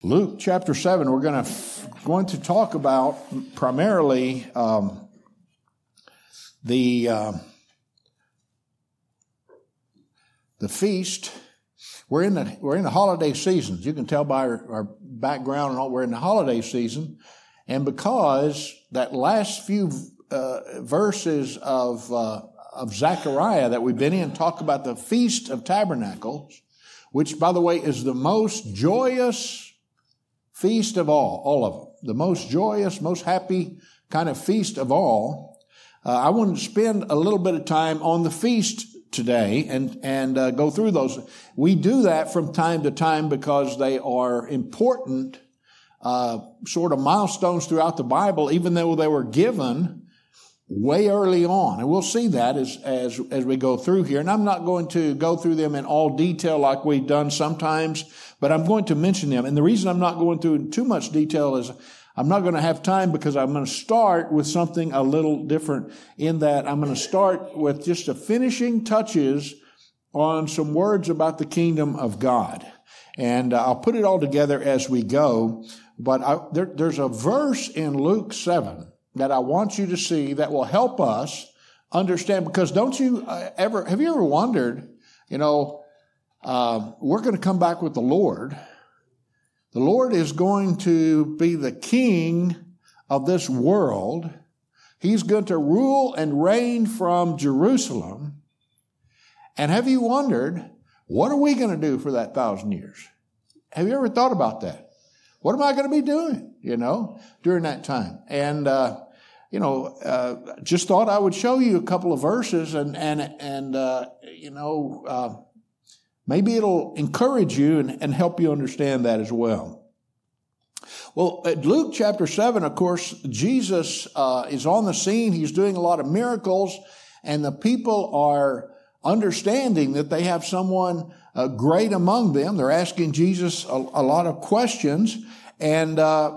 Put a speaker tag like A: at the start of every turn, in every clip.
A: Luke chapter 7, we're going to talk about primarily the feast. We're in the holiday seasons. You can tell by our background and all, we're in the holiday season. And because that last few verses of Zechariah that we've been in talk about the Feast of Tabernacles, which, by the way, is the most joyous feast of all of them. The most joyous, most happy kind of feast of all. I want to spend a little bit of time on the feast today and go through those. We do that from time to time because they are important sort of milestones throughout the Bible, even though they were given way early on. And we'll see that as we go through here. And I'm not going to go through them in all detail like we've done sometimes, but I'm going to mention them. And the reason I'm not going through in too much detail is I'm not going to have time, because I'm going to start with something a little different in that I'm going to start with just the finishing touches on some words about the kingdom of God. And I'll put it all together as we go. But there's a verse in Luke 7 that I want you to see that will help us understand, because have you ever wondered, we're going to come back with the Lord. The Lord is going to be the king of this world. He's going to rule and reign from Jerusalem. And have you wondered, what are we going to do for that 1,000 years? Have you ever thought about that? What am I going to be doing, during that time? And, just thought I would show you a couple of verses and maybe it'll encourage you and help you understand that as well. Well, at Luke chapter 7, of course, Jesus is on the scene. He's doing a lot of miracles, and the people are understanding that they have someone great among them. They're asking Jesus a lot of questions, and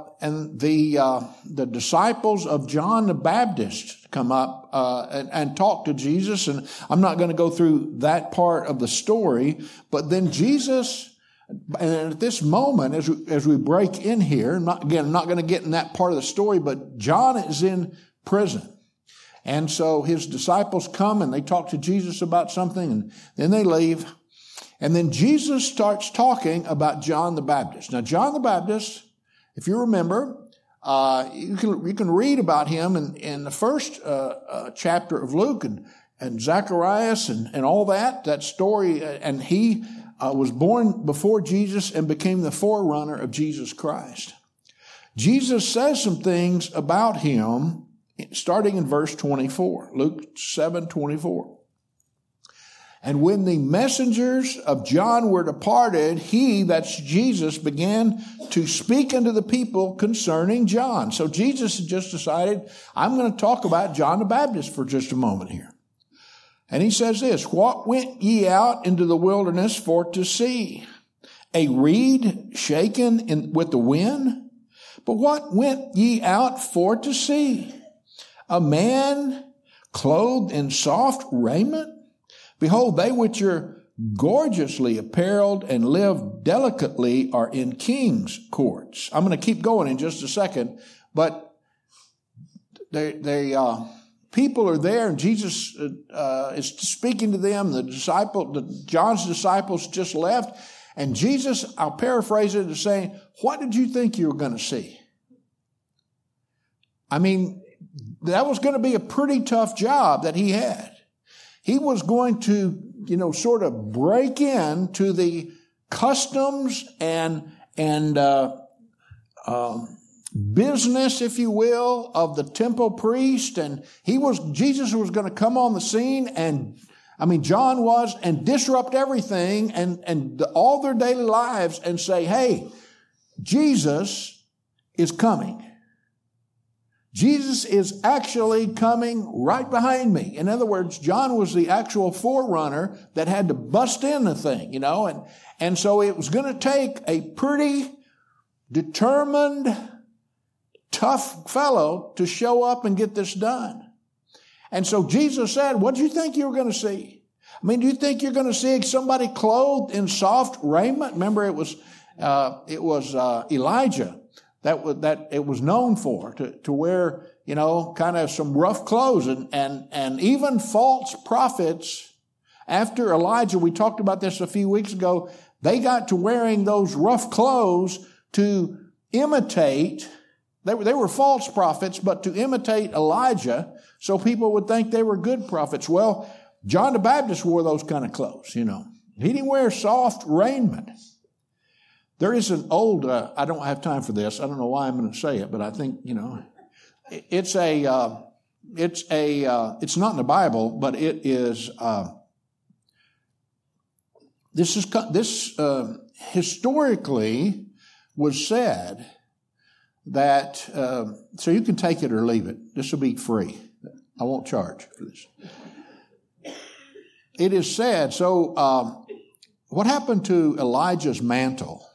A: the disciples of John the Baptist come up and talk to Jesus. And I'm not going to go through that part of the story, but then Jesus, and at this moment, as we break in here, I'm not going to get in that part of the story, but John is in prison. And so his disciples come and they talk to Jesus about something, and then they leave. And then Jesus starts talking about John the Baptist. Now, John the Baptist, if you remember, you can read about him in the first chapter of Luke and Zacharias and all that story. And he was born before Jesus and became the forerunner of Jesus Christ. Jesus says some things about him starting in verse 24, Luke 7:24. And when the messengers of John were departed, he, that's Jesus, began to speak unto the people concerning John. So Jesus had just decided, I'm going to talk about John the Baptist for just a moment here. And he says this, what went ye out into the wilderness for to see? A reed shaken with the wind? But what went ye out for to see? A man clothed in soft raiment? Behold, they which are gorgeously apparelled and live delicately are in kings' courts. I'm going to keep going in just a second, but people are there, and Jesus is speaking to them. John's disciples just left, and Jesus, I'll paraphrase it, is saying, "What did you think you were going to see?" I mean, that was going to be a pretty tough job that he had. He was going to, sort of break into the customs and business, if you will, of the temple priest. And Jesus was going to come on the scene, John was, and disrupt everything and all their daily lives and say, hey, Jesus is coming. Jesus is actually coming right behind me. In other words, John was the actual forerunner that had to bust in the thing, and so it was going to take a pretty determined, tough fellow to show up and get this done. And so Jesus said, what do you think you were going to see? Do you think you're going to see somebody clothed in soft raiment? Remember, it was It was Elijah that it was known for, to wear, kind of some rough clothes, and even false prophets. After Elijah, we talked about this a few weeks ago, they got to wearing those rough clothes to imitate. They were false prophets, but to imitate Elijah, so people would think they were good prophets. Well, John the Baptist wore those kind of clothes, He didn't wear soft raiment. There is an old, I don't have time for this. I don't know why I'm going to say it, but I think, it's not in the Bible, but it is, this historically was said that, so you can take it or leave it. This will be free. I won't charge for this. It is said, so what happened to Elijah's mantle?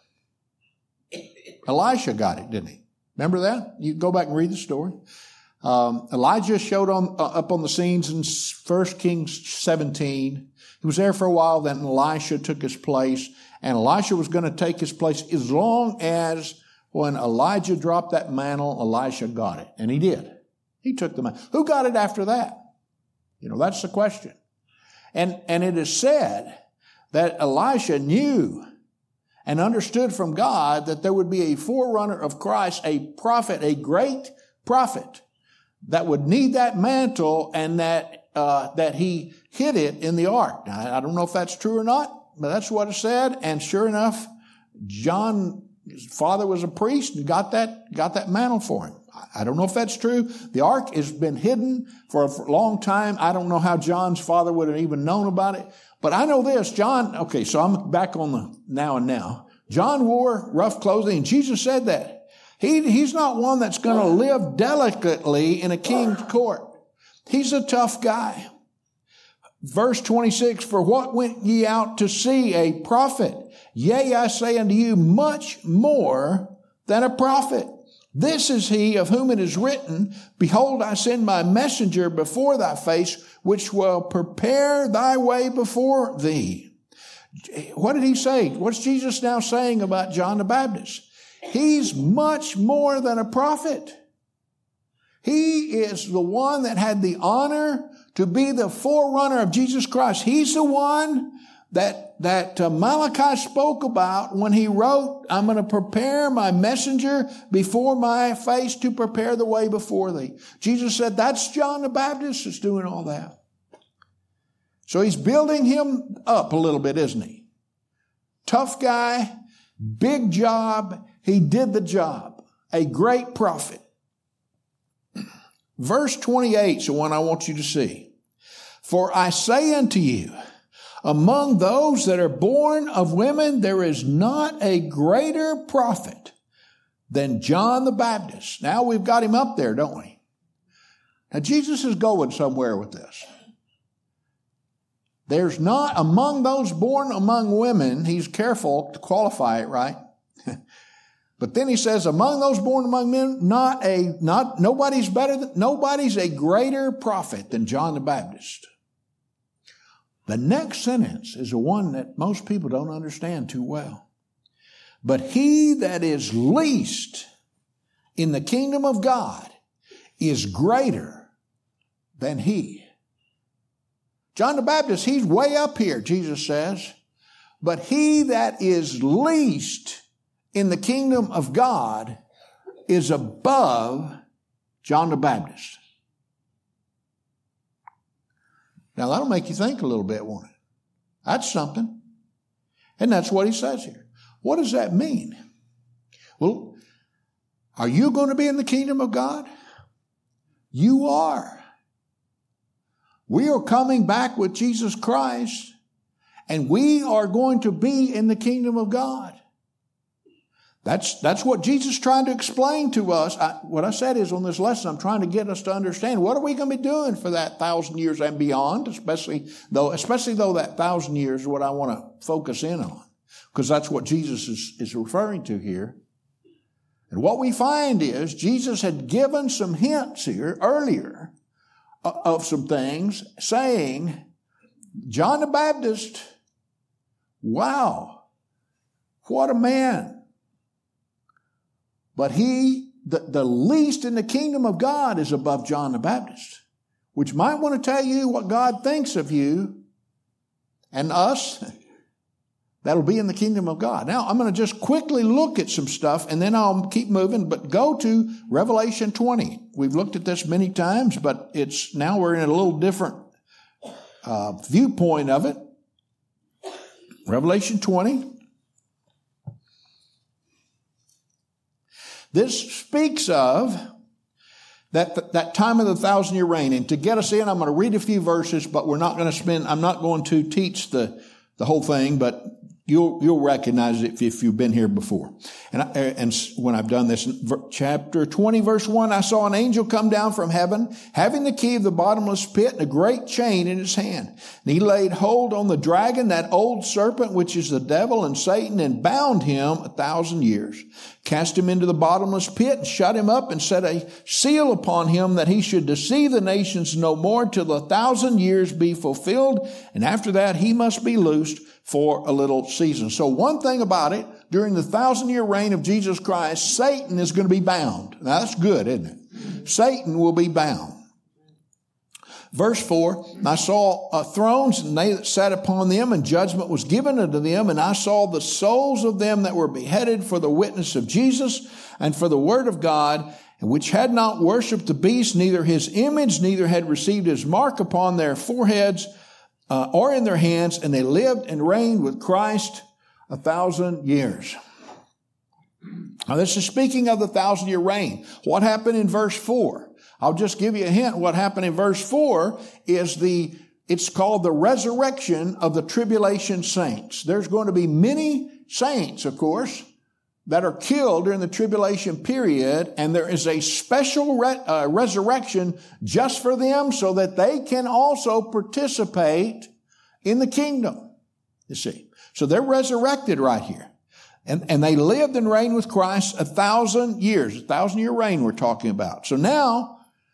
A: Elisha got it, didn't he? Remember that? You go back and read the story. Elijah showed up on the scenes in 1 Kings 17. He was there for a while, then Elisha took his place, and Elisha was going to take his place as long as when Elijah dropped that mantle, Elisha got it. And he did. He took the mantle. Who got it after that? That's the question. And it is said that Elisha knew and understood from God that there would be a forerunner of Christ, a prophet, a great prophet that would need that mantle, and that he hid it in the ark. Now, I don't know if that's true or not, but that's what it said. And sure enough, John's father was a priest and got that mantle for him. I don't know if that's true. The ark has been hidden for a long time. I don't know how John's father would have even known about it. But I know this, okay, so I'm back on the now and now. John wore rough clothing, and Jesus said that. He's not one that's going to live delicately in a king's court. He's a tough guy. Verse 26, for what went ye out to see? A prophet? Yea, I say unto you, much more than a prophet. This is he of whom it is written, behold, I send my messenger before thy face, which will prepare thy way before thee. What did he say? What's Jesus now saying about John the Baptist? He's much more than a prophet. He is the one that had the honor to be the forerunner of Jesus Christ. He's the one that Malachi spoke about when he wrote, I'm going to prepare my messenger before my face to prepare the way before thee. Jesus said, that's John the Baptist that's doing all that. So he's building him up a little bit, isn't he? Tough guy, big job. He did the job. A great prophet. Verse 28 is the one I want you to see. For I say unto you, among those that are born of women, there is not a greater prophet than John the Baptist. Now we've got him up there, don't we? Now Jesus is going somewhere with this. There's not among those born among women, he's careful to qualify it, right? But then he says, among those born among men, nobody's a greater prophet than John the Baptist. The next sentence is the one that most people don't understand too well. But he that is least in the kingdom of God is greater than he. John the Baptist, he's way up here, Jesus says. But he that is least in the kingdom of God is above John the Baptist. Now that'll make you think a little bit, won't it? That's something. And that's what he says here. What does that mean? Well, are you going to be in the kingdom of God? You are. We are coming back with Jesus Christ, and we are going to be in the kingdom of God. That's what Jesus is trying to explain to us. What I said is on this lesson, I'm trying to get us to understand what are we going to be doing for that 1,000 years and beyond, especially though that 1,000 years is what I want to focus in on, because that's what Jesus is referring to here. And what we find is Jesus had given some hints here earlier of some things, saying, John the Baptist, wow, What a man. But the least in the kingdom of God is above John the Baptist, which might want to tell you what God thinks of you and us. That'll be in the kingdom of God. Now, I'm going to just quickly look at some stuff, and then I'll keep moving, but go to Revelation 20. We've looked at this many times, but now we're in a little different viewpoint of it. Revelation 20. This speaks of that time of the 1,000-year reign. And to get us in, I'm going to read a few verses, but I'm not going to teach the whole thing, but you'll recognize it if you've been here before. And when I've done this, chapter 20, verse 1, I saw an angel come down from heaven, having the key of the bottomless pit and a great chain in his hand. And he laid hold on the dragon, that old serpent, which is the devil and Satan, and bound him 1,000 years, cast him into the bottomless pit, and shut him up, and set a seal upon him, that he should deceive the nations no more till the 1,000 years be fulfilled. And after that, he must be loosed for a little season. So one thing about it, during the 1,000-year reign of Jesus Christ, Satan is going to be bound. Now that's good, isn't it? Satan will be bound. Verse 4, I saw thrones, and they that sat upon them, and judgment was given unto them. And I saw the souls of them that were beheaded for the witness of Jesus and for the word of God, and which had not worshipped the beast, neither his image, neither had received his mark upon their foreheads or in their hands, and they lived and reigned with Christ 1,000 years. Now this is speaking of the 1,000-year reign. What happened in verse 4? I'll just give you a hint. What happened in verse 4 is it's called the resurrection of the tribulation saints. There's going to be many saints, of course, that are killed during the tribulation period, and there is a special resurrection just for them so that they can also participate in the kingdom, you see. So they're resurrected right here. And they lived and reigned with Christ 1,000 years, 1,000-year reign we're talking about. So now,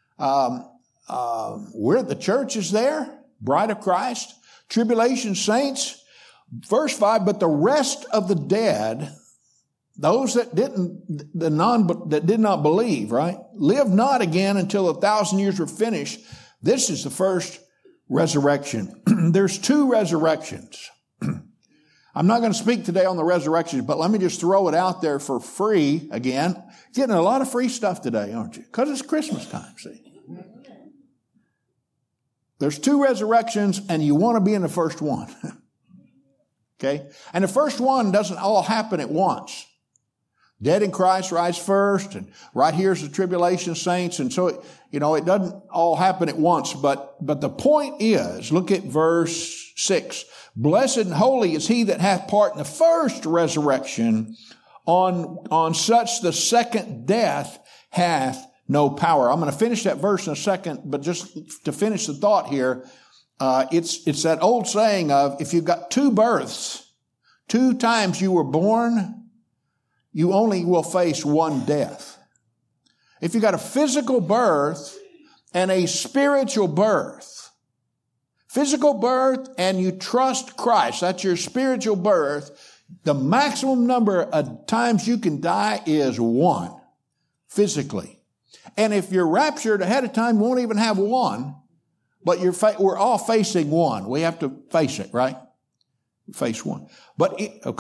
A: the church is there, bride of Christ, tribulation saints. Verse 5, but the rest of the dead, those that did not believe, right, live not again until 1,000 years were finished. This is the first resurrection. There's two resurrections. I'm not going to speak today on the resurrections, but let me just throw it out there for free again. Getting a lot of free stuff today, aren't you? Because it's Christmas time, see. There's two resurrections, and you want to be in the first one. Okay? And the first one doesn't all happen at once. Dead in Christ rise first, and right here's the tribulation saints, and so it doesn't all happen at once, but the point is, look at verse 6. Blessed and holy is he that hath part in the first resurrection. On such the second death hath no power. I'm going to finish that verse in a second, but just to finish the thought here, it's that old saying of, if you've got two births, 2 times you were born, you only will face one death. If you've got a physical birth and a spiritual birth, physical birth and you trust Christ, that's your spiritual birth, the maximum number of times you can die is 1, physically. And if you're raptured ahead of time, you won't even have 1, but we're all facing 1. We have to face it, right? Face 1. But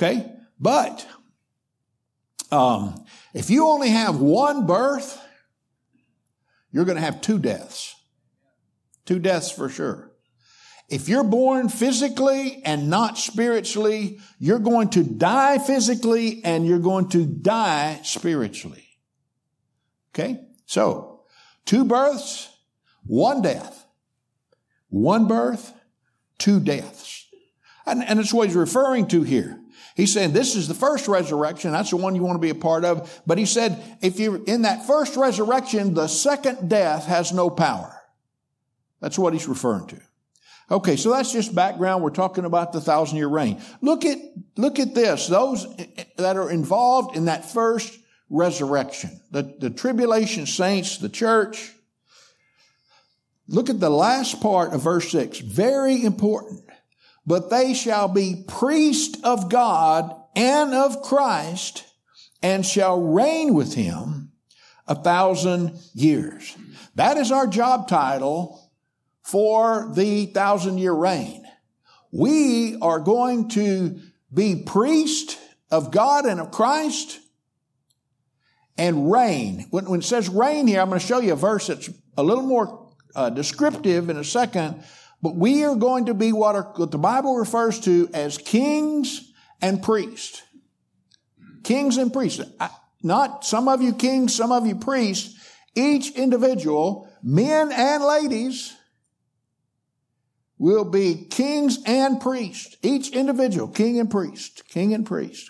A: if you only have 1 birth, you're going to have 2 deaths. 2 deaths for sure. If you're born physically and not spiritually, you're going to die physically and you're going to die spiritually. Okay? So, 2 births, 1 death. 1 birth, 2 deaths. And that's what he's referring to here. He's saying this is the first resurrection. That's the one you want to be a part of. But he said, if you're in that first resurrection, the second death has no power. That's what he's referring to. Okay, so that's just background. We're talking about the 1,000-year reign. Look at this. Those that are involved in that first resurrection, the tribulation saints, the church. Look at the last part of verse 6. Very important. But they shall be priests of God and of Christ, and shall reign with him 1,000 years. That is our job title for the 1,000-year reign. We are going to be priest of God and of Christ and reign. When it says reign here, I'm going to show you a verse that's a little more descriptive in a second, but we are going to be what the Bible refers to as kings and priests. Kings and priests. Not some of you kings, some of you priests. Each individual, men and ladies, will be kings and priests. Each individual, king and priest, king and priest.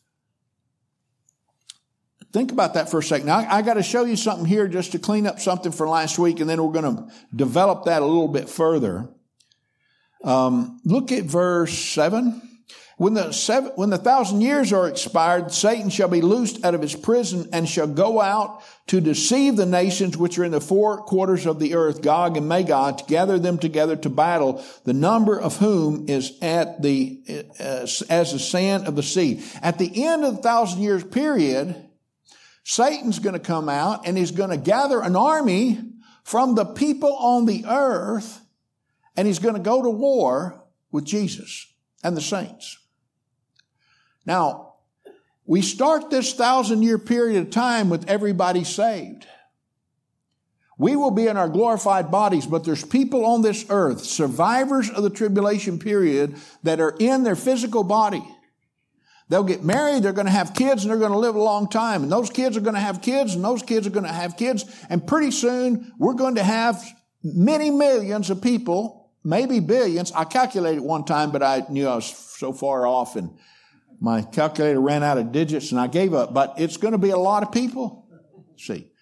A: Think about that for a second. Now, I got to show you something here just to clean up something from last week, and then we're going to develop that a little bit further. Look at verse 7. When the 1,000 years are expired, Satan shall be loosed out of his prison and shall go out to deceive the nations which are in the four quarters of the earth, Gog and Magog, to gather them together to battle, the number of whom is as the sand of the sea. At the end of the 1,000 years period, Satan's going to come out and he's going to gather an army from the people on the earth, and he's going to go to war with Jesus and the saints. Now, we start this 1,000-year period of time with everybody saved. We will be in our glorified bodies, but there's people on this earth, survivors of the tribulation period, that are in their physical body. They'll get married, they're going to have kids, and they're going to live a long time. And those kids are going to have kids, and those kids are going to have kids. And pretty soon, we're going to have many millions of people, maybe billions. I calculated one time, but I knew I was so far off, and my calculator ran out of digits, and I gave up. But it's going to be a lot of people. See.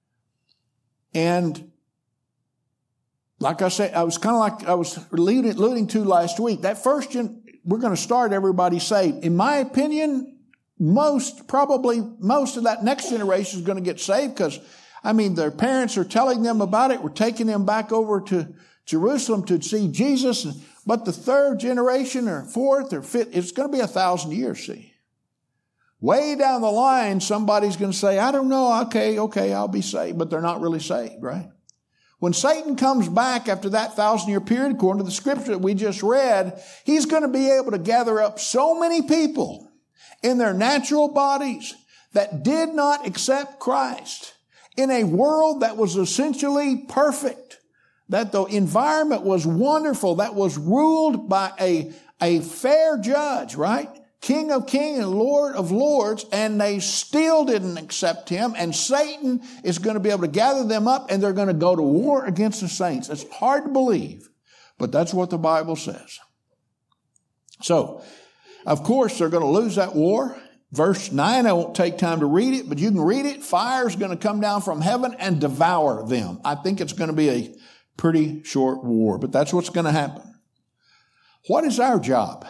A: And like I said, I was kind of like I was alluding to last week. That first we're going to start everybody saved. In my opinion, probably most of that next generation is going to get saved because, their parents are telling them about it. We're taking them back over to Jerusalem to see Jesus. But the third generation or fourth or fifth, it's going to be 1,000 years, see. Way down the line, somebody's going to say, I don't know, okay, I'll be saved. But they're not really saved, right? When Satan comes back after that 1,000-year period, according to the scripture that we just read, he's going to be able to gather up so many people in their natural bodies that did not accept Christ in a world that was essentially perfect, that the environment was wonderful, that was ruled by a fair judge, right? King of kings and Lord of lords, and they still didn't accept him, and Satan is going to be able to gather them up, and they're going to go to war against the saints. It's hard to believe, but that's what the Bible says. So, of course, they're going to lose that war. Verse 9, I won't take time to read it, but you can read it. Fire is going to come down from heaven and devour them. I think it's going to be a pretty short war, but that's what's going to happen. What is our job?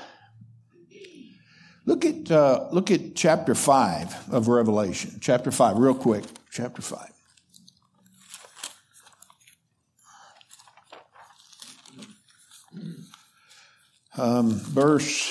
A: Look at chapter 5 of Revelation. Chapter 5, real quick. Chapter 5. Verse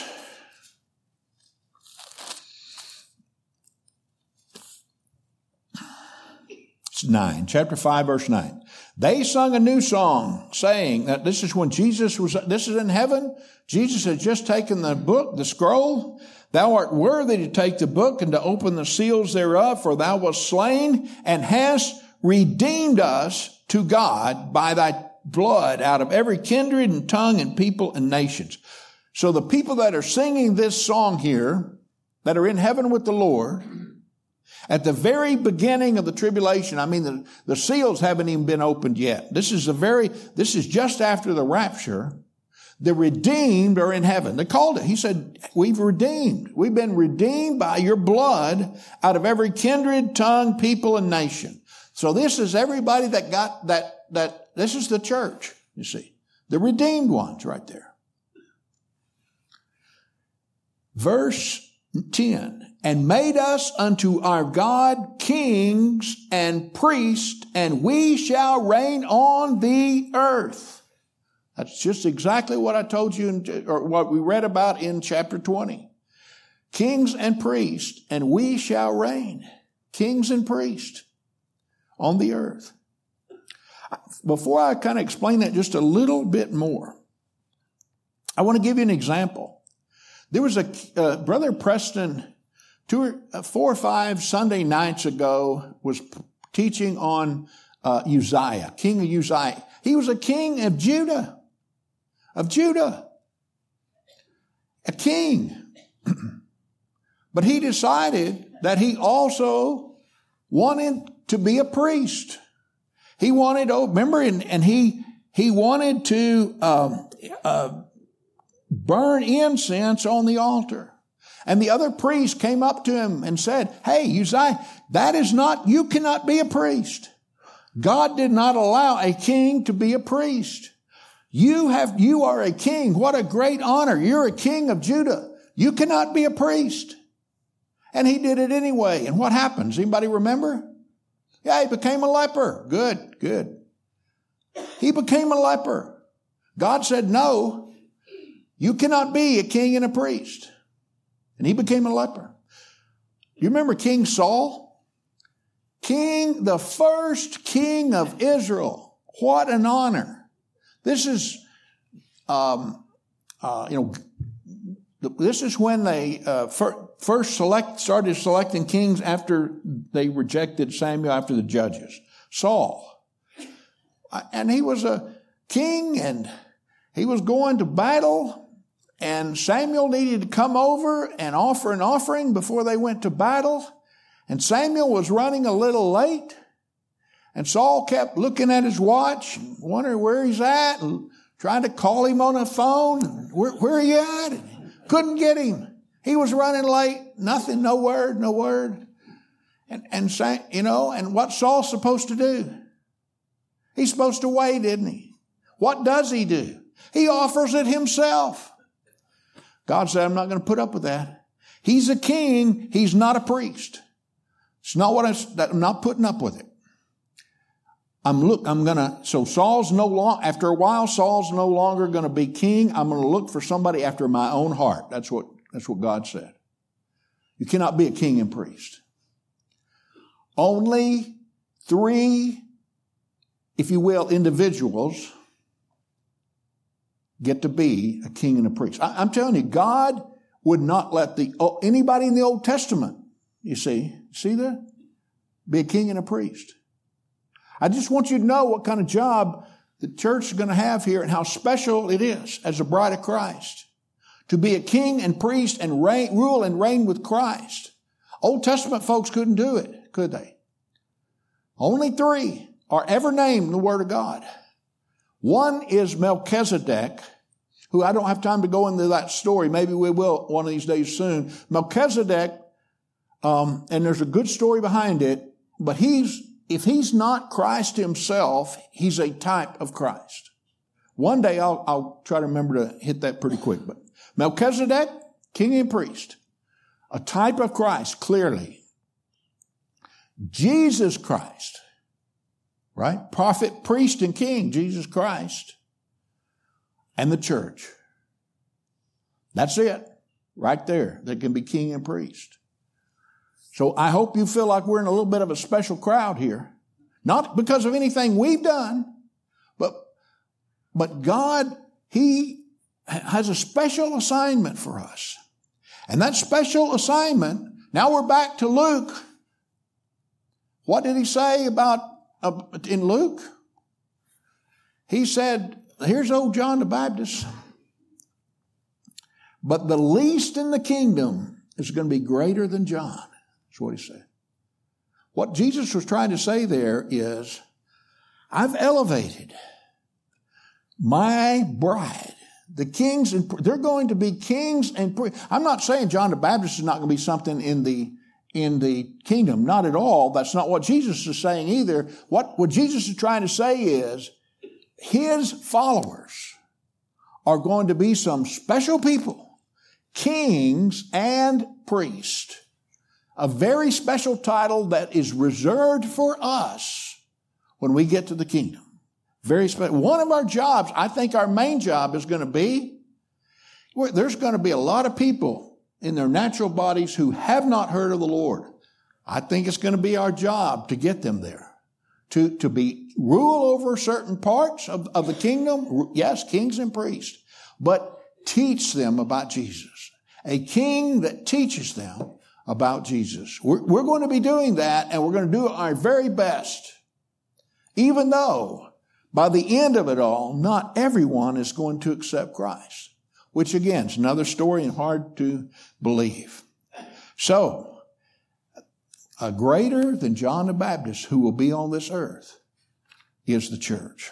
A: 9. Chapter 5, verse 9. They sung a new song, saying that this is when this is in heaven. Jesus had just taken the book, the scroll. Thou art worthy to take the book and to open the seals thereof, for thou wast slain and hast redeemed us to God by thy blood out of every kindred and tongue and people and nations. So the people that are singing this song here, that are in heaven with the Lord, at the very beginning of the tribulation, the seals haven't even been opened yet. This is just after the rapture. The redeemed are in heaven. They called it. He said, we've redeemed. We've been redeemed by your blood out of every kindred, tongue, people, and nation. So this is everybody that got that this is the church, you see. The redeemed ones right there. Verse 10, and made us unto our God kings and priests, and we shall reign on the earth. That's just exactly what I told you, or what we read about in chapter 20. kings and priests, and we shall reign. Kings and priests on the earth. Before I kind of explain that just a little bit more, I want to give you an example. There was a Brother Preston 4 or 5 Sunday nights ago was teaching on Uzziah, King of Uzziah. He was a king of Judah. A king. But he decided that he also wanted to be a priest. He wanted, remember, and he wanted to burn incense on the altar. And the other priest came up to him and said, hey, Uzziah, you cannot be a priest. God did not allow a king to be a priest. You are a king. What a great honor. You're a king of Judah. You cannot be a priest. And he did it anyway. And what happens? Anybody remember? Yeah, he became a leper. Good. He became a leper. God said, no, you cannot be a king and a priest. And he became a leper. You remember King Saul? The first king of Israel. What an honor. This is, this is when they first started selecting kings after they rejected Samuel after the judges. Saul. And he was a king and he was going to battle. And Samuel needed to come over and offer an offering before they went to battle. And Samuel was running a little late. And Saul kept looking at his watch, wondering where he's at, and trying to call him on the phone. Where are you at? And couldn't get him. He was running late. Nothing, no word. And what's Saul supposed to do? He's supposed to wait, isn't he? What does he do? He offers it himself. God said, I'm not going to put up with that. He's a king. He's not a priest. It's not I'm not putting up with it. So Saul's after a while, Saul's no longer going to be king. I'm going to look for somebody after my own heart. That's what God said. You cannot be a king and priest. Only 3, if you will, individuals get to be a king and a priest. I'm telling you, God would not let anybody in the Old Testament, you see that? Be a king and a priest. I just want you to know what kind of job the church is going to have here and how special it is as a bride of Christ to be a king and priest and rule and reign with Christ. Old Testament folks couldn't do it, could they? Only 3 are ever named in the Word of God. One is Melchizedek, who I don't have time to go into that story. Maybe we will one of these days soon. Melchizedek, and there's a good story behind it, but if he's not Christ himself, he's a type of Christ. One day I'll try to remember to hit that pretty quick. But Melchizedek, king and priest, a type of Christ, clearly. Jesus Christ, right? Prophet, priest, and king, Jesus Christ. And the church. That's it. Right there. That can be king and priest. So I hope you feel like we're in a little bit of a special crowd here. Not because of anything we've done, but God, He has a special assignment for us. And that special assignment, now we're back to Luke. What did he say in Luke? He said, here's old John the Baptist. But the least in the kingdom is going to be greater than John. That's what he said. What Jesus was trying to say there is, I've elevated my bride, the kings, and they're going to be kings and priests. I'm not saying John the Baptist is not going to be something in the kingdom. Not at all. That's not what Jesus is saying either. What Jesus is trying to say is, his followers are going to be some special people, kings and priests. A very special title that is reserved for us when we get to the kingdom. Very special. One of our jobs, I think our main job is going to be, there's going to be a lot of people in their natural bodies who have not heard of the Lord. I think it's going to be our job to get them there, to be rule over certain parts of the kingdom. Yes, kings and priests, but teach them about Jesus. A king that teaches them about Jesus. We're going to be doing that, and we're going to do our very best, even though by the end of it all, not everyone is going to accept Christ, which again is another story and hard to believe. So, a greater than John the Baptist who will be on this earth is the church.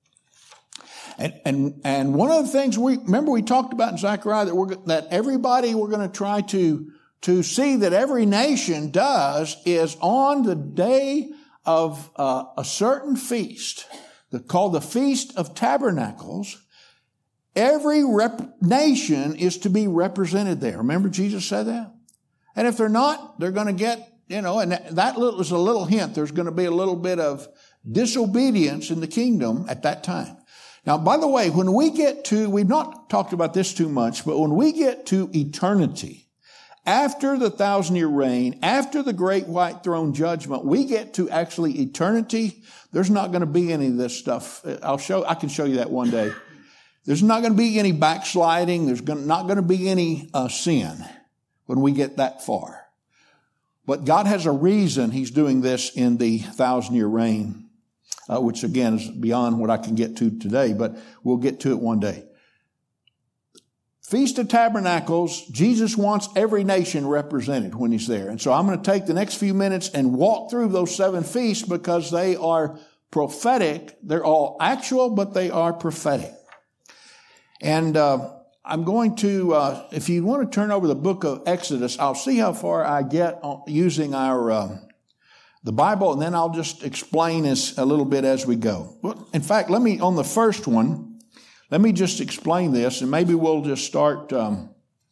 A: And one of the things we talked about in Zechariah that everybody we're going to try to see that every nation does is on the day of a certain feast called the Feast of Tabernacles. Every nation is to be represented there. Remember Jesus said that? And if they're not, they're going to get, and that is a little hint. There's going to be a little bit of disobedience in the kingdom at that time. Now, by the way, when we get to, we've not talked about this too much, but when we get to eternity, after the 1,000-year reign, after the great white throne judgment, we get to actually eternity. There's not going to be any of this stuff. I can show you that one day. There's not going to be any backsliding. There's not going to be any sin when we get that far. But God has a reason He's doing this in the 1,000-year reign, which again is beyond what I can get to today, but we'll get to it one day. Feast of Tabernacles, Jesus wants every nation represented when He's there. And so I'm going to take the next few minutes and walk through those 7 feasts because they are prophetic. They're all actual, but they are prophetic. And I'm going to, if you want to turn over the book of Exodus, I'll see how far I get using the Bible, and then I'll just explain this a little bit as we go. In fact, on the first one, let me just explain this, and maybe we'll just start kind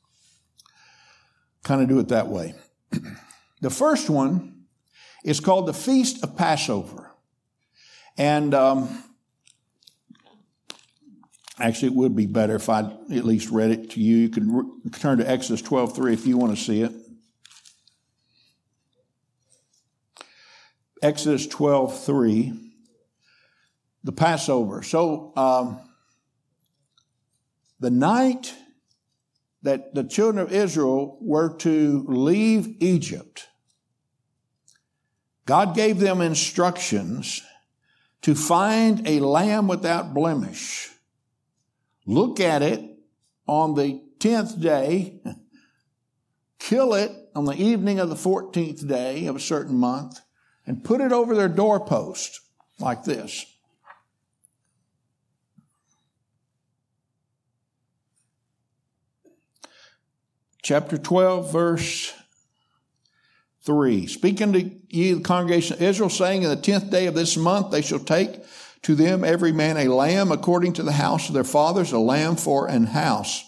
A: of do it that way. The first one is called the Feast of Passover. And actually, it would be better if I at least read it to you. You can turn to Exodus 12:3 if you want to see it. Exodus 12:3, the Passover. So, the night that the children of Israel were to leave Egypt, God gave them instructions to find a lamb without blemish. Look at it on the 10th day, kill it on the evening of the 14th day of a certain month, and put it over their doorpost like this. Chapter 12, verse 3. Speaking to ye, the congregation of Israel, saying, in the 10th day of this month they shall take to them every man a lamb according to the house of their fathers, a lamb for an house.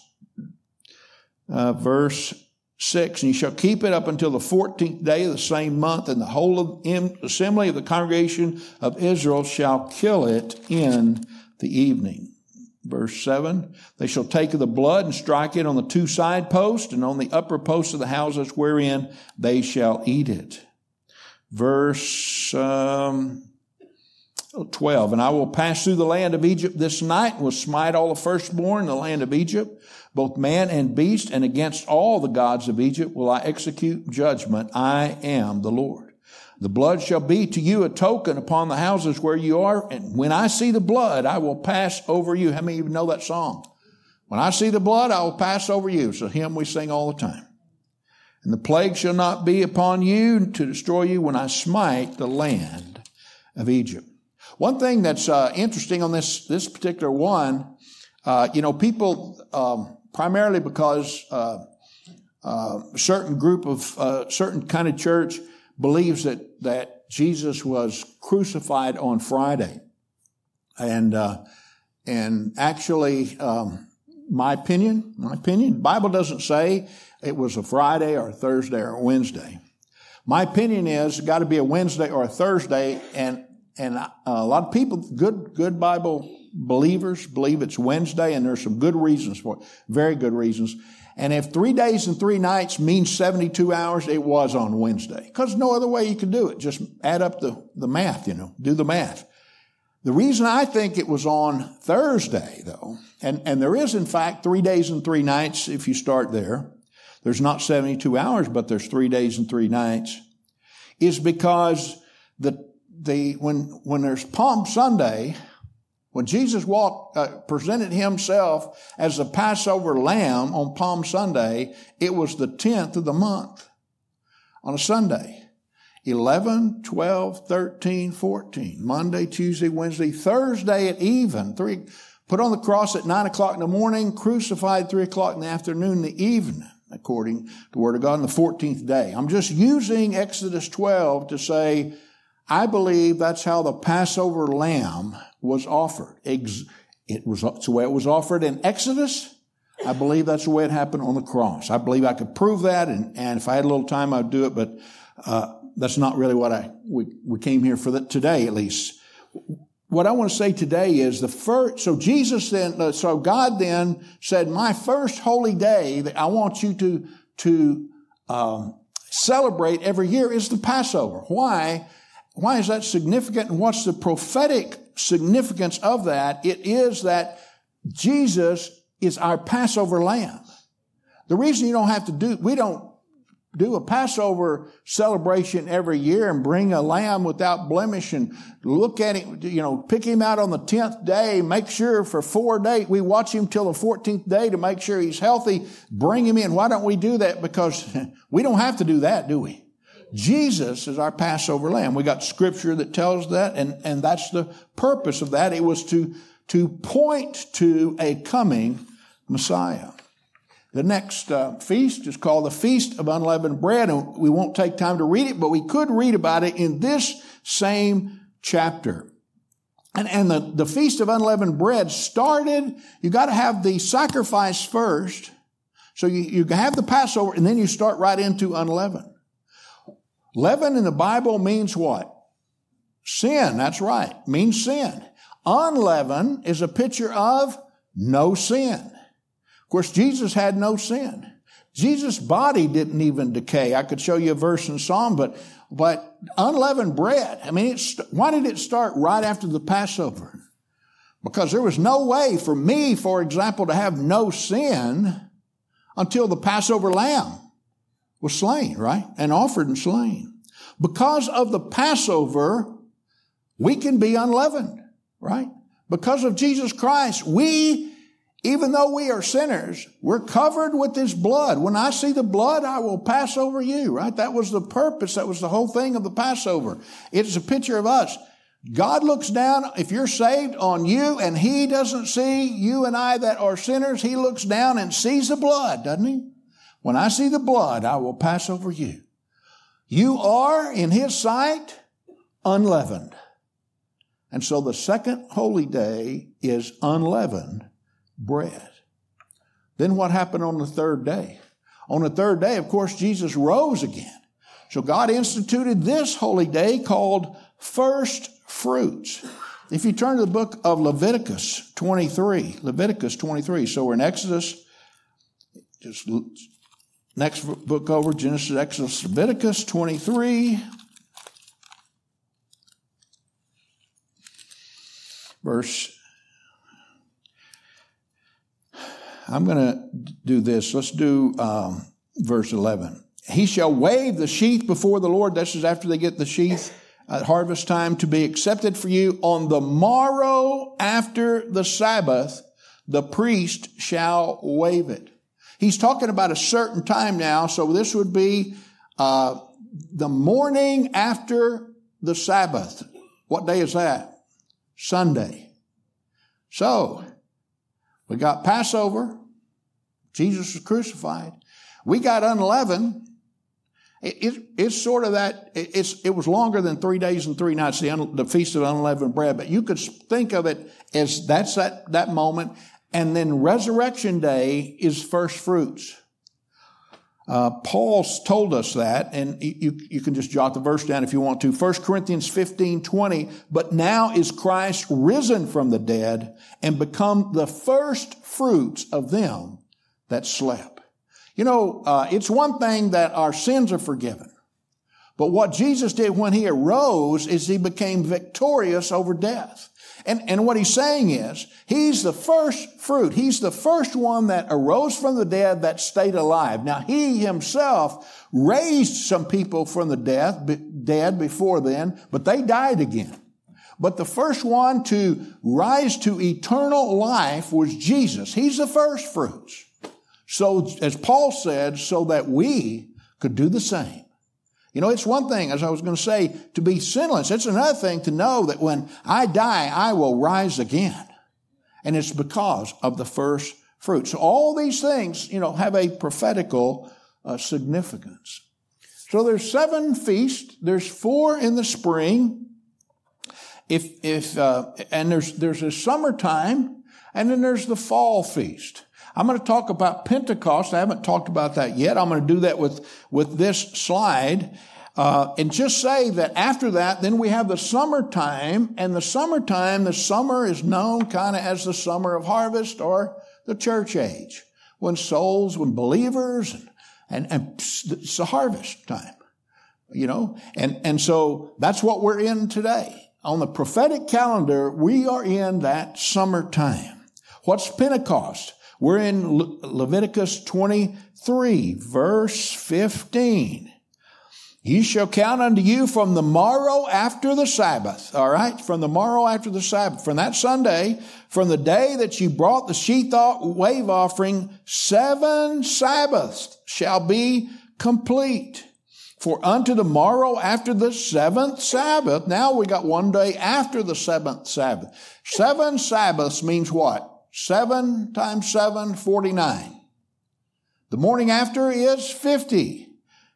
A: Verse 6, and ye shall keep it up until the 14th day of the same month, and the whole assembly of the congregation of Israel shall kill it in the evening. Verse 7, they shall take of the blood and strike it on the 2 side posts and on the upper posts of the houses wherein they shall eat it. Verse 12, and I will pass through the land of Egypt this night and will smite all the firstborn in the land of Egypt, both man and beast, and against all the gods of Egypt will I execute judgment. I am the Lord. The blood shall be to you a token upon the houses where you are, and when I see the blood, I will pass over you. How many of you know that song? When I see the blood, I will pass over you. It's a hymn we sing all the time. And the plague shall not be upon you to destroy you when I smite the land of Egypt. One thing that's interesting on this particular one, people, primarily because a certain group of certain kind of church believes that Jesus was crucified on Friday. And actually, my opinion, the Bible doesn't say it was a Friday or a Thursday or a Wednesday. My opinion is it's got to be a Wednesday or a Thursday, and a lot of people, good Bible believers, believe it's Wednesday, and there's some good reasons for it, very good reasons. And if 3 days and 3 nights means 72 hours, it was on Wednesday. Because no other way you could do it. Just add up the math, do the math. The reason I think it was on Thursday, though, and there is, in fact, 3 days and 3 nights if you start there. There's not 72 hours, but there's 3 days and 3 nights, is because when there's Palm Sunday, when Jesus presented himself as the Passover lamb on Palm Sunday, it was the 10th of the month on a Sunday. 11, 12, 13, 14. Monday, Tuesday, Wednesday, Thursday at even. Put on the cross at 9 o'clock in the morning, crucified 3 o'clock in the afternoon, in the evening, according to the Word of God, on the 14th day. I'm just using Exodus 12 to say, I believe that's how the Passover lamb was offered. It's the way it was offered in Exodus. I believe that's the way it happened on the cross. I believe I could prove that, and if I had a little time, I'd do it, but that's not really what we came here for today, at least. What I want to say today is so God then said, my first holy day that I want you to celebrate every year is the Passover. Why? Why is that significant? And what's the prophetic significance of that? It is that Jesus is our Passover lamb. The reason we don't do a Passover celebration every year and bring a lamb without blemish and look at him, pick him out on the 10th day, make sure for 4 days, we watch him till the 14th day to make sure he's healthy, bring him in. Why don't we do that? Because we don't have to do that, do we? Jesus is our Passover lamb. We got scripture that tells that, and that's the purpose of that. It was to point to a coming Messiah. The next feast is called the Feast of Unleavened Bread, and we won't take time to read it, but we could read about it in this same chapter. And the Feast of Unleavened Bread started, you got to have the sacrifice first, so you have the Passover, and then you start right into unleavened. Leaven in the Bible means what? Sin, that's right, means sin. Unleavened is a picture of no sin. Of course, Jesus had no sin. Jesus' body didn't even decay. I could show you a verse in Psalm, but unleavened bread, why did it start right after the Passover? Because there was no way for me, for example, to have no sin until the Passover lamb was slain, right? And offered and slain. Because of the Passover, we can be unleavened, right? Because of Jesus Christ, even though we are sinners, we're covered with His blood. When I see the blood, I will pass over you, right? That was the purpose. That was the whole thing of the Passover. It's a picture of us. God looks down, if you're saved, on you, and He doesn't see you and I that are sinners. He looks down and sees the blood, doesn't He? When I see the blood, I will pass over you. You are, in His sight, unleavened. And so the second holy day is unleavened bread. Then what happened on the third day? On the third day, of course, Jesus rose again. So God instituted this holy day called first fruits. If you turn to the book of Leviticus 23, so we're in Exodus, just next book over, Genesis, Exodus, Leviticus 23, I'm going to do this. Let's do verse 11. He shall wave the sheaf before the Lord. This is after they get the sheaf at harvest time, to be accepted for you. On the morrow after the Sabbath, the priest shall wave it. He's talking about a certain time now, so this would be the morning after the Sabbath. What day is that? Sunday. So, we got Passover. Jesus was crucified. We got unleavened. It's sort of that, it was longer than 3 days and 3 nights, the Feast of Unleavened Bread, but you could think of it as that's that moment. And then Resurrection Day is first fruits. Paul told us that, and you can just jot the verse down if you want to. 1 Corinthians 15:20, but now is Christ risen from the dead and become the first fruits of them that slept. It's one thing that our sins are forgiven. But what Jesus did when he arose is he became victorious over death. And what he's saying is, he's the first fruit. He's the first one that arose from the dead that stayed alive. Now, he himself raised some people from the dead before then, but they died again. But the first one to rise to eternal life was Jesus. He's the first fruits. So, as Paul said, so that we could do the same. It's one thing, as I was going to say, to be sinless. It's another thing to know that when I die, I will rise again. And it's because of the first fruit. So all these things, have a prophetical significance. So there's 7 feasts. There's 4 in the spring. And there's a summertime, and then there's the fall feast. I'm going to talk about Pentecost. I haven't talked about that yet. I'm going to do that with this slide. And just say that after that, then we have the summertime. And the summer is known kind of as the summer of harvest or the church age. When believers, and it's the harvest time. And so that's what we're in today. On the prophetic calendar, we are in that summertime. What's Pentecost? We're in Leviticus 23, verse 15. Ye shall count unto you from the morrow after the Sabbath. All right? From the morrow after the Sabbath. From that Sunday, from the day that you brought the sheaf wave offering, 7 Sabbaths shall be complete. For unto the morrow after the 7th Sabbath, now we got one day after the 7th Sabbath. 7 Sabbaths means what? 7 times 7, 49. The morning after is 50.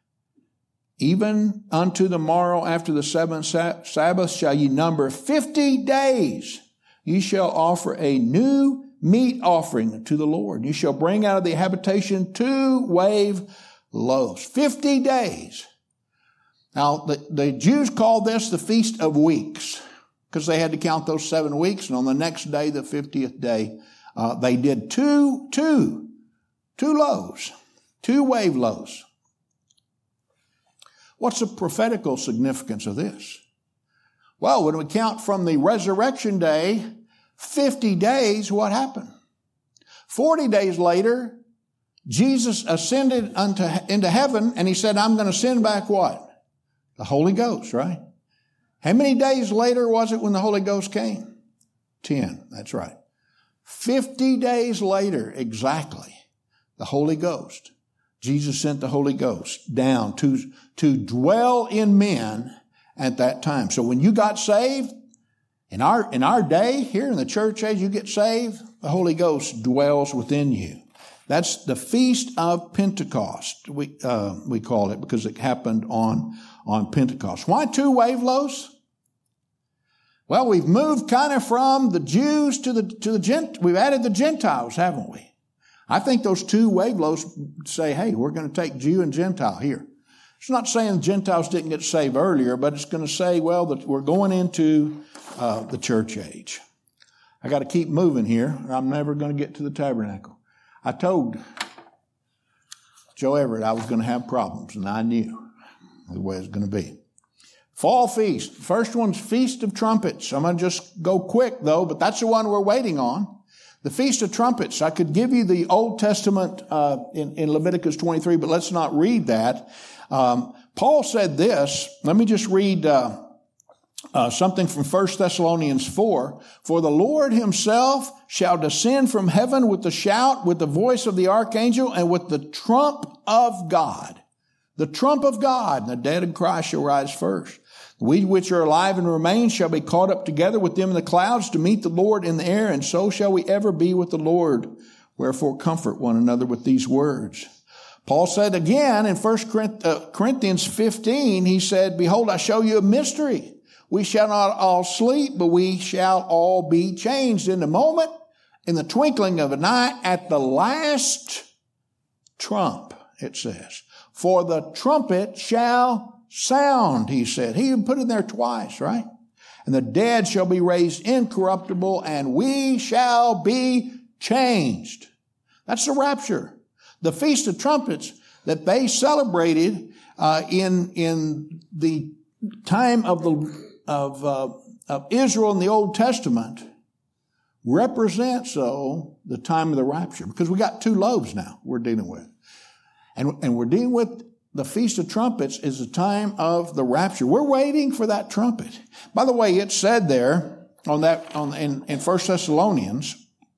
A: Even unto the morrow after the 7th Sabbath shall ye number 50 days. Ye shall offer a new meat offering to the Lord. You shall bring out of the habitation 2 wave loaves. 50 days. Now, the Jews called this the Feast of Weeks because they had to count those 7 weeks. And on the next day, the 50th day, they did two loaves, 2 wave loaves. What's the prophetical significance of this? Well, when we count from the resurrection day, 50 days, what happened? 40 days later, Jesus ascended into heaven, and he said, I'm going to send back what? The Holy Ghost, right? How many days later was it when the Holy Ghost came? 10, that's right. 50 days later, exactly, the Holy Ghost. Jesus sent the Holy Ghost down to dwell in men at that time. So when you got saved, in our day, here in the church age, you get saved, the Holy Ghost dwells within you. That's the Feast of Pentecost, we call it, because it happened on Pentecost. Why 2 wave loaves? Well, we've moved kind of from the Jews to the we've added the Gentiles, haven't we? I think those 2 wave loaves say, hey, we're going to take Jew and Gentile here. It's not saying the Gentiles didn't get saved earlier, but it's going to say, well, that we're going into the church age. I got to keep moving here, or I'm never going to get to the tabernacle. I told Joe Everett I was going to have problems, and I knew the way it was going to be. Fall feast. First one's Feast of Trumpets. I'm going to just go quick, though, but that's the one we're waiting on. The Feast of Trumpets. I could give you the Old Testament in Leviticus 23, but let's not read that. Paul said this. Let me just read something from 1 Thessalonians 4. For the Lord himself shall descend from heaven with the shout, with the voice of the archangel, and with the trump of God. The trump of God. And the dead in Christ shall rise first. We which are alive and remain shall be caught up together with them in the clouds to meet the Lord in the air, and so shall we ever be with the Lord. Wherefore comfort one another with these words. Paul said again in 1 Corinthians 15, he said, behold, I show you a mystery. We shall not all sleep, but we shall all be changed in a moment, in the twinkling of an eye, at the last trump, it says. For the trumpet shall sound, he said. He even put it in there twice, right? And the dead shall be raised incorruptible, and we shall be changed. That's the rapture. The Feast of Trumpets that they celebrated in the time of Israel in the Old Testament represents, the time of the rapture. Because we got 2 loaves now we're dealing with. And we're dealing with the Feast of Trumpets is the time of the rapture. We're waiting for that trumpet. By the way, it said there in 1 Thessalonians,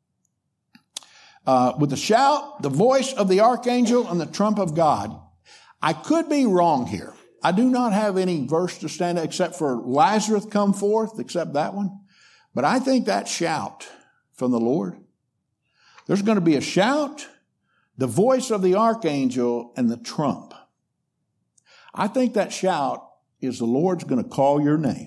A: with the shout, the voice of the archangel, and the trump of God. I could be wrong here. I do not have any verse to stand up except for Lazarus come forth, except that one. But I think that shout from the Lord, there's going to be a shout, the voice of the archangel, and the trump. I think that shout is the Lord's going to call your name.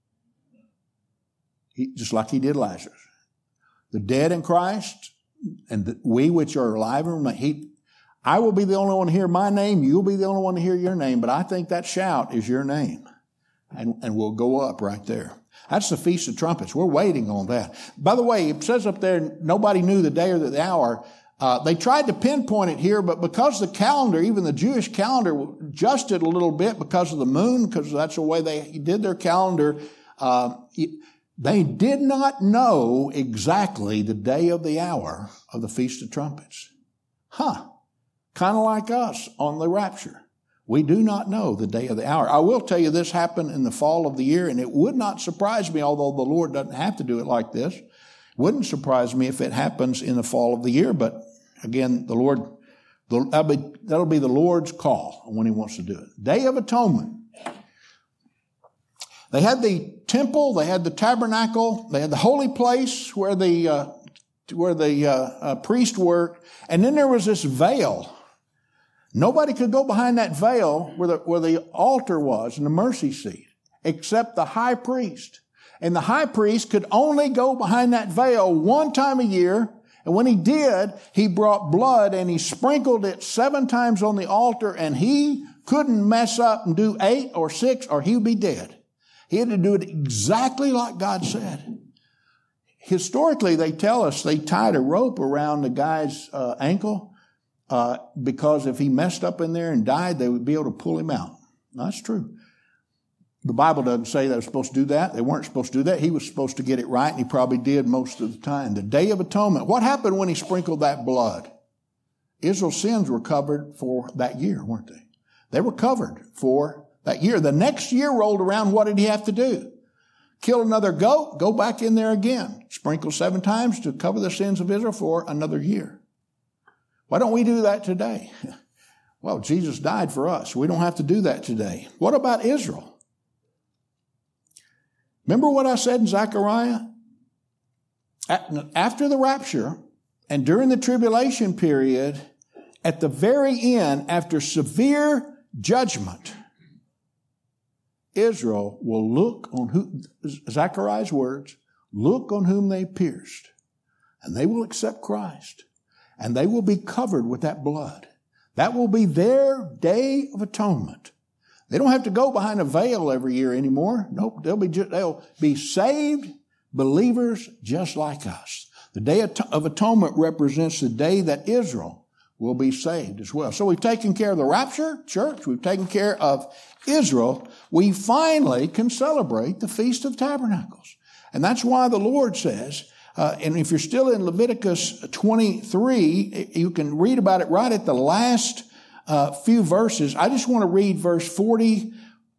A: Just like he did Lazarus. The dead in Christ, and we which are alive, I will be the only one to hear my name. You'll be the only one to hear your name. But I think that shout is your name. And we'll go up right there. That's the Feast of Trumpets. We're waiting on that. By the way, it says up there, nobody knew the day or the hour. They tried to pinpoint it here, but because the calendar, even the Jewish calendar, adjusted a little bit because of the moon, because that's the way they did their calendar, they did not know exactly the day of the hour of the Feast of Trumpets. Kind of like us on the rapture. We do not know the day of the hour. I will tell you this happened in the fall of the year, and it would not surprise me, although the Lord doesn't have to do it like this. It wouldn't surprise me if it happens in the fall of the year, but again, the Lord, that'll be the Lord's call when he wants to do it. Day of Atonement. They had the temple, they had the tabernacle, they had the holy place where the priest worked, and then there was this veil. Nobody could go behind that veil where the altar was and the mercy seat, except the high priest. And the high priest could only go behind that veil one time a year. And when he did, he brought blood and he sprinkled it 7 times on the altar, and he couldn't mess up and do 8 or 6 or he would be dead. He had to do it exactly like God said. Historically, they tell us they tied a rope around the guy's ankle because if he messed up in there and died, they would be able to pull him out. That's true. The Bible doesn't say they were supposed to do that. They weren't supposed to do that. He was supposed to get it right, and he probably did most of the time. The Day of Atonement. What happened when he sprinkled that blood? Israel's sins were covered for that year, weren't they? They were covered for that year. The next year rolled around, what did he have to do? Kill another goat, go back in there again. Sprinkle 7 times to cover the sins of Israel for another year. Why don't we do that today? Well, Jesus died for us. We don't have to do that today. What about Israel? Remember what I said in Zechariah? After the rapture and during the tribulation period, at the very end, after severe judgment, Israel will look on who, Zechariah's words, look on whom they pierced, and they will accept Christ, and they will be covered with that blood. That will be their Day of Atonement. They don't have to go behind a veil every year anymore. Nope, they'll be saved believers just like us. The Day of Atonement represents the day that Israel will be saved as well. So we've taken care of the rapture, church. We've taken care of Israel. We finally can celebrate the Feast of Tabernacles. And that's why the Lord says, and if you're still in Leviticus 23, you can read about it right at the last few verses. I just want to read verse 40.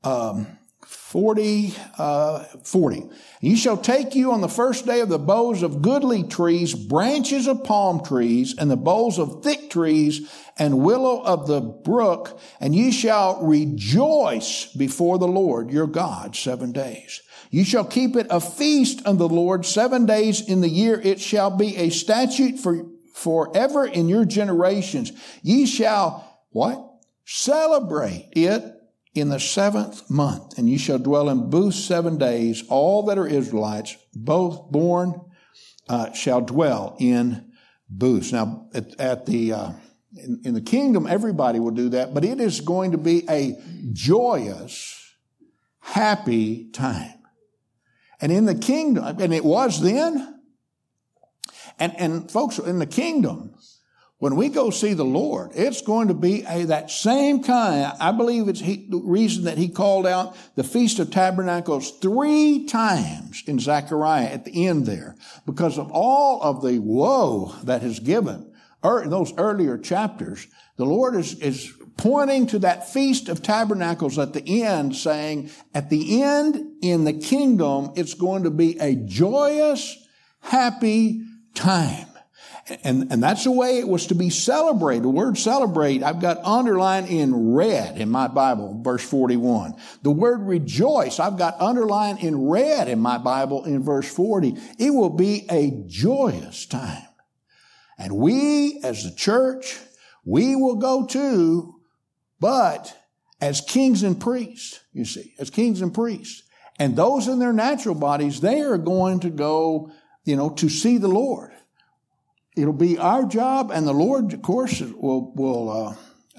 A: You shall take you on the first day of the boughs of goodly trees, branches of palm trees, and the boughs of thick trees, and willow of the brook, and ye shall rejoice before the Lord your God 7 days. You shall keep it a feast unto the Lord 7 days in the year. It shall be a statute forever in your generations. Ye shall, what? Celebrate it in the 7th month, and ye shall dwell in booths 7 days. All that are Israelites, both born, shall dwell in booths. Now, in the kingdom, everybody will do that, but it is going to be a joyous, happy time. And in the kingdom, and it was then, and folks, in the kingdom, When we go see the Lord, it's going to be that same kind. I believe it's the reason that he called out the Feast of Tabernacles 3 times in Zechariah at the end there, because of all of the woe that is given in those earlier chapters. The Lord is pointing to that Feast of Tabernacles at the end, saying, at the end in the kingdom, it's going to be a joyous, happy time. And that's the way it was to be celebrated. The word celebrate, I've got underlined in red in my Bible, verse 41. The word rejoice, I've got underlined in red in my Bible in verse 40. It will be a joyous time. And we, as the church, we will go too, but as kings and priests, you see, as kings and priests. And those in their natural bodies, they are going to go, to see the Lord. It'll be our job, and the Lord, of course, will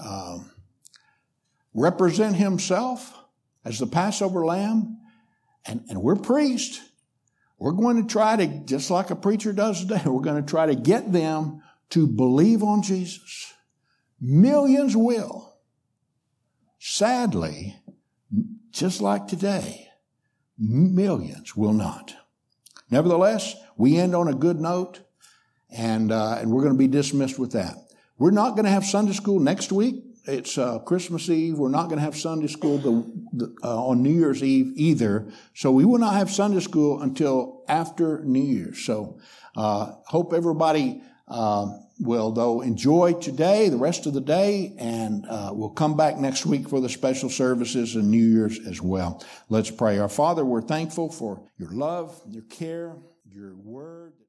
A: represent himself as the Passover lamb, and we're priests. We're going to try to, just like a preacher does today, we're going to try to get them to believe on Jesus. Millions will. Sadly, just like today, millions will not. Nevertheless, we end on a good note. And we're going to be dismissed with that. We're not going to have Sunday school next week. It's Christmas Eve. We're not going to have Sunday school on New Year's Eve either. So we will not have Sunday school until after New Year's. So hope everybody will, though, enjoy today, the rest of the day, and we'll come back next week for the special services and New Year's as well. Let's pray. Our Father, we're thankful for your love, your care, your word.